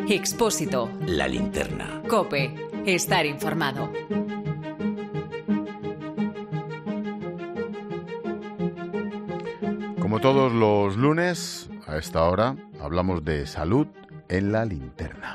Expósito. La Linterna. COPE. Estar informado. Como todos los lunes, a esta hora, hablamos de salud en La Linterna.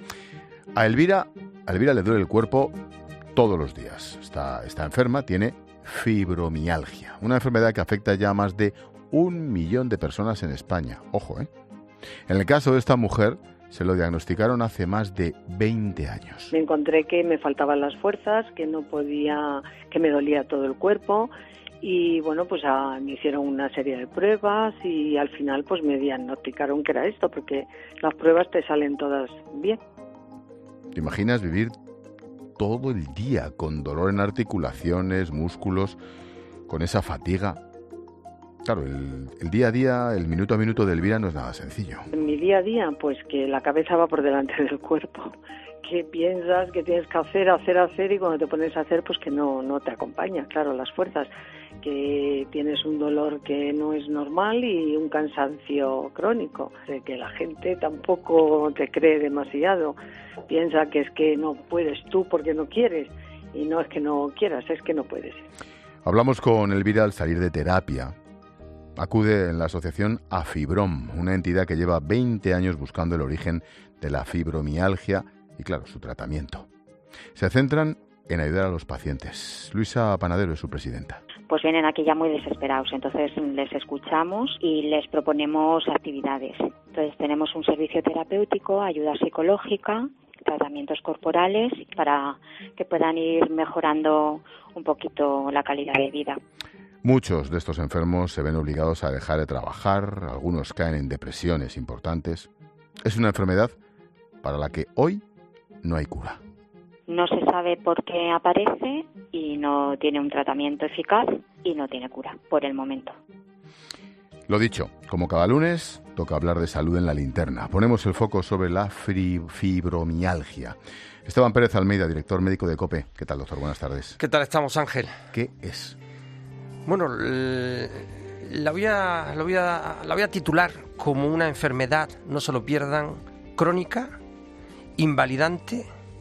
A Elvira le duele el cuerpo todos los días. Está enferma, tiene fibromialgia, una enfermedad que afecta ya a más de 1 millón de personas en España. Ojo, ¿eh? En el caso de esta mujer, se lo diagnosticaron hace más de 20 años. Me encontré que me faltaban las fuerzas, que no podía, que me dolía todo el cuerpo y bueno, pues me hicieron una serie de pruebas y al final pues me diagnosticaron que era esto, porque las pruebas te salen todas bien. ¿Te imaginas vivir todo el día con dolor en articulaciones, músculos, con esa fatiga? Claro, el día a día, el minuto a minuto de Elvira no es nada sencillo. En mi día a día, pues que la cabeza va por delante del cuerpo, que piensas que tienes que hacer y cuando te pones a hacer, pues que no te acompaña, claro, las fuerzas, que tienes un dolor que no es normal y un cansancio crónico, de que la gente tampoco te cree demasiado, piensa que es que no puedes tú porque no quieres, y no es que no quieras, es que no puedes. Hablamos con Elvira al salir de terapia. Acude en la asociación AFIBROM, una entidad que lleva 20 años buscando el origen de la fibromialgia y, claro, su tratamiento. Se centran en ayudar a los pacientes. Luisa Panadero es su presidenta. Pues vienen aquí ya muy desesperados, entonces les escuchamos y les proponemos actividades. Entonces tenemos un servicio terapéutico, ayuda psicológica, tratamientos corporales para que puedan ir mejorando un poquito la calidad de vida. Muchos de estos enfermos se ven obligados a dejar de trabajar, algunos caen en depresiones importantes. Es una enfermedad para la que hoy no hay cura. No se sabe por qué aparece y no tiene un tratamiento eficaz y no tiene cura por el momento. Lo dicho, como cada lunes, toca hablar de salud en La Linterna. Ponemos el foco sobre la fibromialgia. Esteban Pérez Almeida, director médico de COPE. ¿Qué tal, doctor? Buenas tardes. ¿Qué tal estamos, Ángel? ¿Qué es? Bueno, la voy a titular como una enfermedad, no se lo pierdan, crónica, invalidante,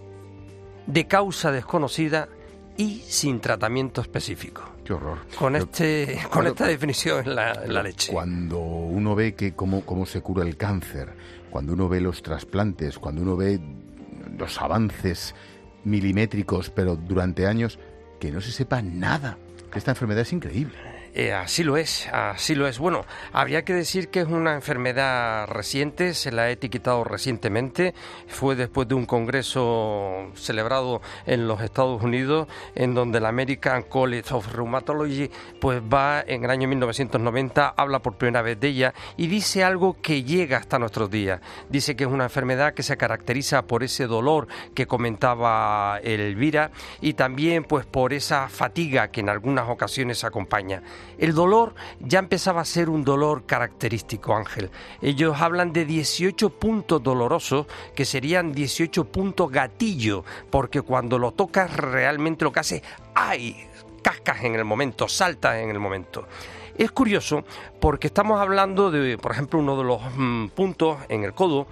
de causa desconocida y sin tratamiento específico. ¡Qué horror! Con esta definición en la leche. Cuando uno ve que cómo se cura el cáncer, cuando uno ve los trasplantes, cuando uno ve los avances milimétricos, pero durante años, que no se sepa nada. Esta enfermedad es increíble. Así lo es. Bueno, habría que decir que es una enfermedad reciente, se la ha etiquetado recientemente, fue después de un congreso celebrado en los Estados Unidos, en donde la American College of Rheumatology pues va en el año 1990, habla por primera vez de ella y dice algo que llega hasta nuestros días. Dice que es una enfermedad que se caracteriza por ese dolor que comentaba Elvira y también pues por esa fatiga que en algunas ocasiones acompaña. El dolor ya empezaba a ser un dolor característico, Ángel. Ellos hablan de 18 puntos dolorosos, que serían 18 puntos gatillo, porque cuando lo tocas realmente lo que hace, ¡ay!, cascas en el momento, saltas en el momento. Es curioso porque estamos hablando de, por ejemplo, uno de los puntos en el codo,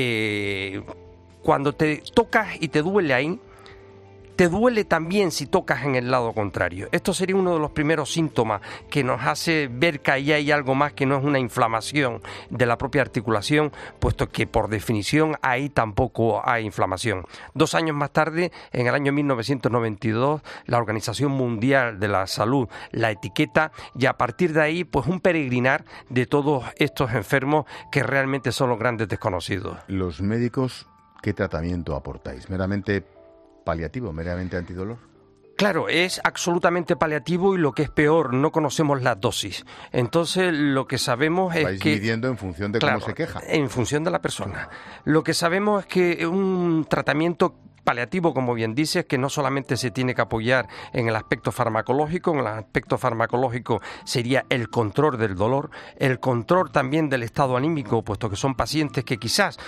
cuando te tocas y te duele ahí, te duele también si tocas en el lado contrario. Esto sería uno de los primeros síntomas que nos hace ver que ahí hay algo más que no es una inflamación de la propia articulación, puesto que por definición ahí tampoco hay inflamación. 2 años más tarde, en el año 1992, la Organización Mundial de la Salud la etiqueta y a partir de ahí, pues un peregrinar de todos estos enfermos que realmente son los grandes desconocidos. Los médicos, ¿qué tratamiento aportáis? ¿Meramente paliativo, meramente antidolor? Claro, es absolutamente paliativo y lo que es peor, no conocemos las dosis. Entonces, lo que sabemos es vais que... midiendo en función de cómo se queja. En función de la persona. Lo que sabemos es que un tratamiento paliativo, como bien dices, que no solamente se tiene que apoyar en el aspecto farmacológico, en el aspecto farmacológico sería el control del dolor, el control también del estado anímico, puesto que son pacientes que quizás,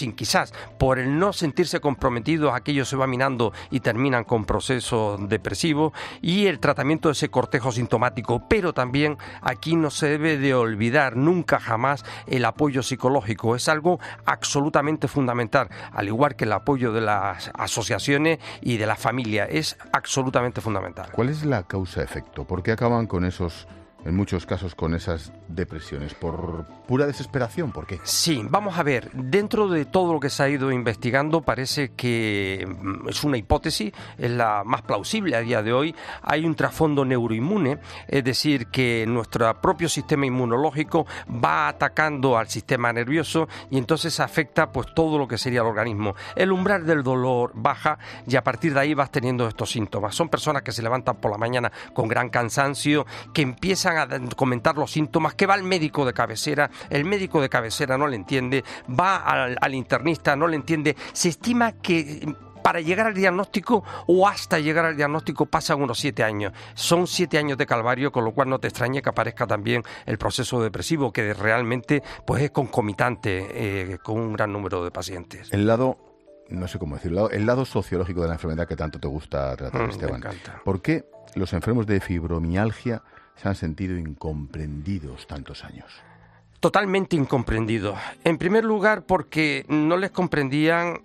por el no sentirse comprometidos, aquello se va minando y terminan con procesos depresivos, y el tratamiento de ese cortejo sintomático. Pero también aquí no se debe de olvidar nunca jamás el apoyo psicológico. Es algo absolutamente fundamental, al igual que el apoyo de las asociaciones y de la familia. Es absolutamente fundamental. ¿Cuál es la causa-efecto? ¿Por qué acaban con esos, en muchos casos, con esas depresiones? ¿Por pura desesperación? ¿Por qué? Sí, vamos a ver, dentro de todo lo que se ha ido investigando, parece que es una hipótesis, es la más plausible a día de hoy. Hay un trasfondo neuroinmune, es decir, que nuestro propio sistema inmunológico va atacando al sistema nervioso y entonces afecta pues todo lo que sería el organismo. El umbral del dolor baja y a partir de ahí vas teniendo estos síntomas. Son personas que se levantan por la mañana con gran cansancio, que empiezan a comentar los síntomas, que va al médico de cabecera, el médico de cabecera no le entiende, va al internista, no le entiende. Se estima que para llegar al diagnóstico o hasta llegar al diagnóstico pasan unos 7 años. Son 7 años de calvario, con lo cual no te extrañe que aparezca también el proceso depresivo, que realmente pues es concomitante con un gran número de pacientes. El lado, no sé cómo decirlo, el lado sociológico de la enfermedad que tanto te gusta tratar, Esteban. Me encanta. ¿Por qué los enfermos de fibromialgia se han sentido incomprendidos tantos años? Totalmente incomprendidos. En primer lugar, porque no les comprendían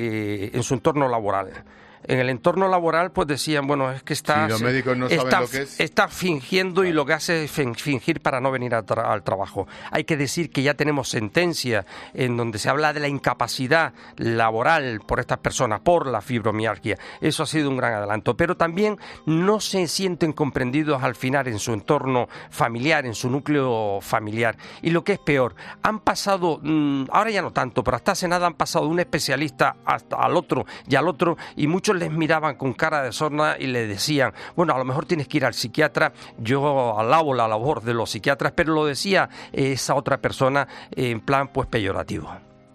en su entorno laboral. En el entorno laboral, pues decían, bueno, es que está, sí, los médicos no saben lo que es. Está fingiendo, claro. Y lo que hace es fingir para no venir al trabajo. Hay que decir que ya tenemos sentencia en donde se habla de la incapacidad laboral por estas personas, por la fibromialgia. Eso ha sido un gran adelanto. Pero también no se sienten comprendidos al final en su entorno familiar, en su núcleo familiar. Y lo que es peor, han pasado, ahora ya no tanto, pero hasta hace nada han pasado de un especialista hasta al otro y al otro, y muchos les miraban con cara de sorna y le decían, bueno, a lo mejor tienes que ir al psiquiatra. Yo alabo la labor de los psiquiatras, pero lo decía esa otra persona en plan pues peyorativo.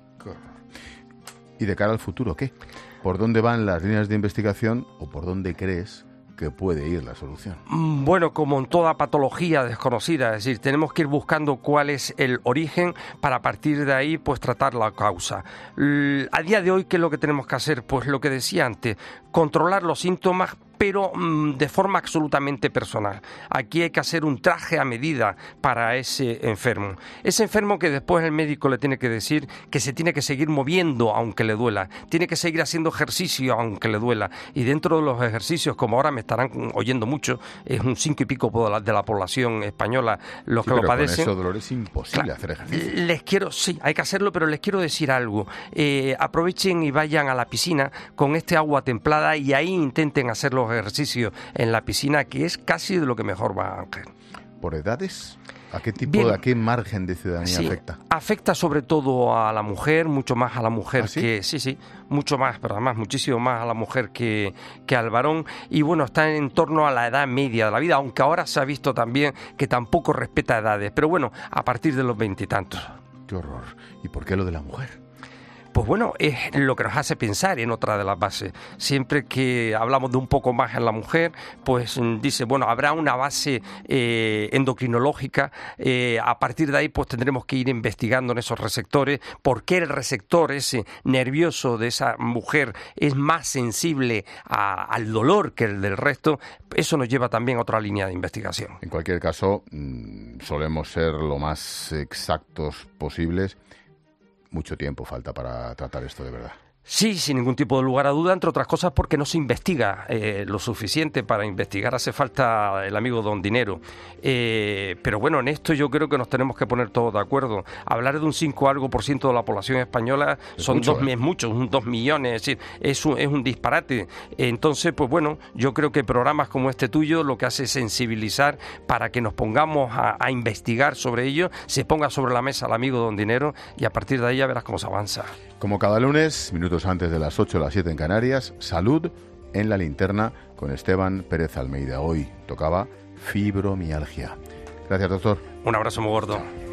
¿Y de cara al futuro qué? ¿Por dónde van las líneas de investigación o por dónde crees que puede ir la solución? Bueno, como en toda patología desconocida, es decir, tenemos que ir buscando cuál es el origen para a partir de ahí pues tratar la causa. A día de hoy, ¿qué es lo que tenemos que hacer? Pues lo que decía antes, controlar los síntomas, pero de forma absolutamente personal. Aquí hay que hacer un traje a medida para ese enfermo. Ese enfermo que después el médico le tiene que decir que se tiene que seguir moviendo aunque le duela, tiene que seguir haciendo ejercicio aunque le duela. Y dentro de los ejercicios, como ahora me estarán oyendo mucho, es un 5 y pico de la población española los que lo padecen. Con esos dolores es imposible hacer ejercicio. Sí, hay que hacerlo, pero les quiero decir algo. Aprovechen y vayan a la piscina con este agua templada y ahí intenten hacer los ejercicios en la piscina, que es casi de lo que mejor va, Ángel. ¿Por edades? ¿A qué tipo, a qué margen de ciudadanía afecta? Afecta sobre todo a la mujer, mucho más a la mujer. ¿Ah, sí? Que sí, mucho más, pero además muchísimo más a la mujer que al varón. Y bueno, está en torno a la edad media de la vida, aunque ahora se ha visto también que tampoco respeta edades, pero bueno, a partir de los 20 y tantos. ¡Qué horror! ¿Y por qué lo de la mujer? Pues bueno, es lo que nos hace pensar en otra de las bases. Siempre que hablamos de un poco más en la mujer, pues dice, bueno, habrá una base endocrinológica, a partir de ahí pues tendremos que ir investigando en esos receptores, por qué el receptor ese nervioso de esa mujer es más sensible al dolor que el del resto. Eso nos lleva también a otra línea de investigación. En cualquier caso, solemos ser lo más exactos posibles. Mucho tiempo falta para tratar esto de verdad. Sí, sin ningún tipo de lugar a duda, entre otras cosas porque no se investiga lo suficiente. Para investigar hace falta el amigo Don Dinero. Pero bueno, en esto yo creo que nos tenemos que poner todos de acuerdo. Hablar de un 5% de la población española son mucho, 2 millones, es decir, es un disparate. Entonces, pues bueno, yo creo que programas como este tuyo lo que hace es sensibilizar para que nos pongamos a investigar sobre ello, se ponga sobre la mesa el amigo Don Dinero y a partir de ahí ya verás cómo se avanza. Como cada lunes, minutos antes de las 8 o las 7 en Canarias, Salud en la Linterna con Esteban Pérez Almeida. Hoy tocaba fibromialgia. Gracias, doctor. Un abrazo muy gordo.